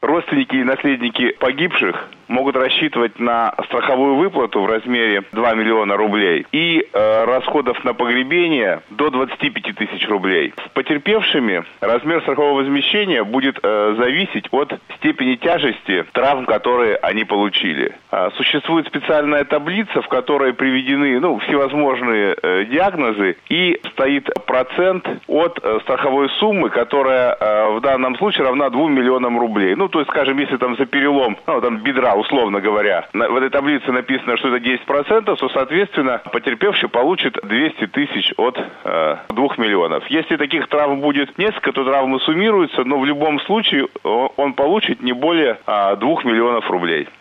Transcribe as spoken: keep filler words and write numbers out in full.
Родственники и наследники погибших могут рассчитывать на страховую выплату в размере два миллиона рублей и э, расходов на погребение до двадцати пяти тысяч рублей. С потерпевшими размер страхового возмещения будет э, зависеть от степени тяжести травм, которые они получили. Э, существует специальная таблица, в которой приведены ну, всевозможные э, диагнозы и стоит процент от э, страховой суммы, которая э, в данном случае равна двум миллионам рублей. Ну, то есть, скажем, если там за перелом, ну, там бедра, условно говоря, на, в этой таблице написано, что это десять процентов, то, соответственно, потерпевший получит двести тысяч от э, двух миллионов. Если таких травм будет несколько, то травмы суммируются, но в любом случае он, он получит не более э, двух миллионов рублей.